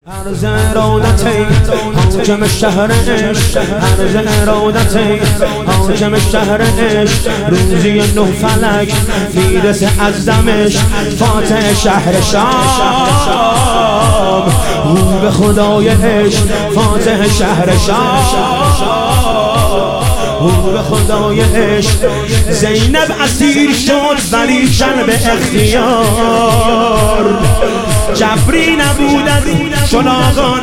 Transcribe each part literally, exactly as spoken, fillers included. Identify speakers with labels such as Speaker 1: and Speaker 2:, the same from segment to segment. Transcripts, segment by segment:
Speaker 1: عرض ارادتی حاکم شهر عشق، عرض ارادتی حاکم شهر عشق، روزی نه فلک میرسه از دمشق، فاتح شهر شام، او به خدای عشق، فاتح شهر شام، او به خدای عشق. زینب اسیر شد ولیکن به اختیار، جبری نبود از شلاغان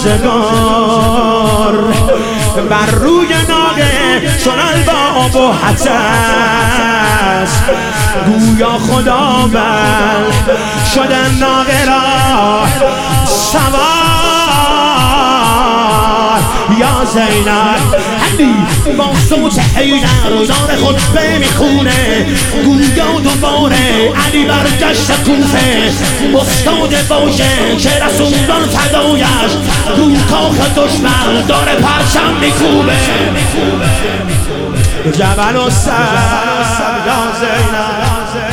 Speaker 1: روزگار، بر روی ناقه چون الباب و حتس، گویا خدا بل شده ناقه را سوار. یا زینب علی با صوت حیدر دار خطبه میخونه، گویا دوباره علی برگشت کوفه، استاد باشه که رسولان فدایش، رو کاخ دشمن داره پرچم میکوبه. جبل و سر یا زینب،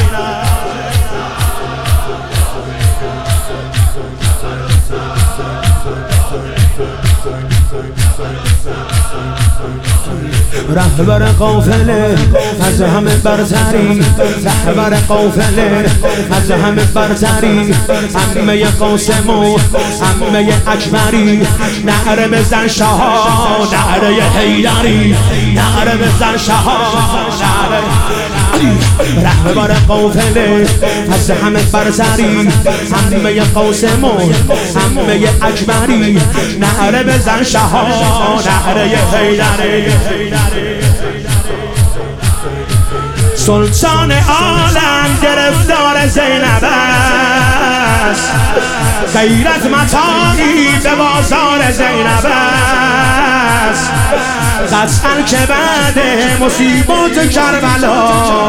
Speaker 1: رهبر قافله از همه برتری، رهبر قافله از همه برتری، عمه قاسم و عمه اکبری، نعره بزن شها نعره حیدری، نعره بزن شها نعره. رهبر قافله از همه برتری، عمه قاسم و عمه اکبری، نعره بزن شها نعره حیدری. سلطان عالم گرفتار زینب است، غیرت متاعی به بازار زینب است، قطعاً که بعد مصیبات کربلا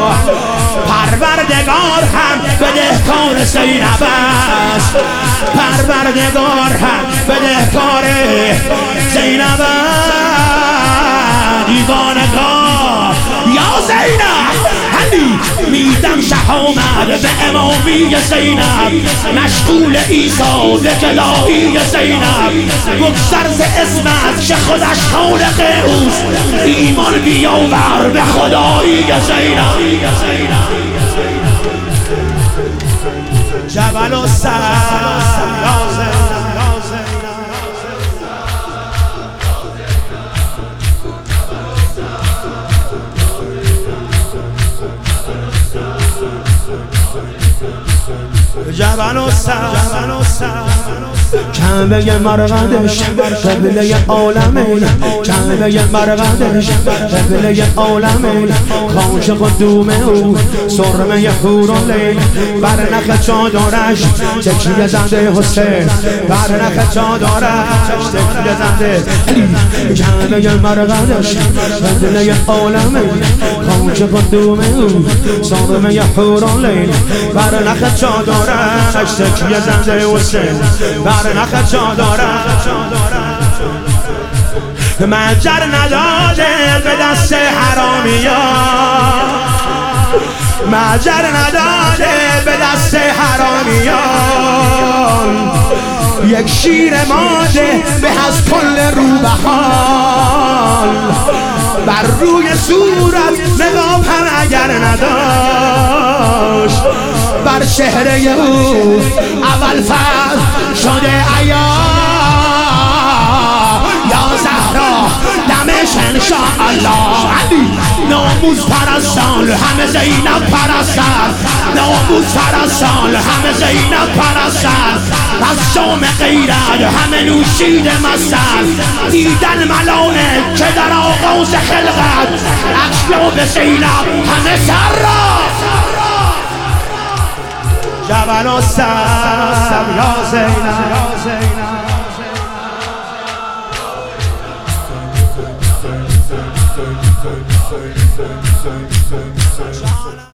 Speaker 1: پروردگار هم بدهکار زینب است، پروردگار هم بدهکار زینب است. دیوانگار یا زینب علی میدم شه آمد به امامی زینب، مشغول ایصال گدایی زینب، بگذر ز اسمت که خودش خالق اوست، ایمان بیاور به خدایی زینب. جبل و سر یا زینب، جبل و سر کعبه مرقدش قبله عالمین، کعبه مرقدش قبله عالمین، خاک قدوم او سرمه حورالعین، بر نخ چادرش تکیه زده حسین، بر نخ چادرش تکیه زده علی. کعبه مرقدش قبله عالمین، خاک قدوم او سرمه حورالعین، بر نخ چادرش تکیه زده حسین، بر نخ چادرش. مجر نداده به دست حرامیان، مجر نداده به دست حرامیان، یک شیر ماده به از کل روبهان، بر روی صورت نقاب هم اگر نداشت، بر چهره او اول فرد شده عیان. یا زهرا دمش انشاءالله علی، ناموز پرستان همه زینب پرستن، ناموز پرستان همه زینب پرستن، از شام غیرت همه نوشیده مستن، دیدن ملانه که در آغاز خلقت، اکلاب زینب همه سر را. جبل و سر یا زینب.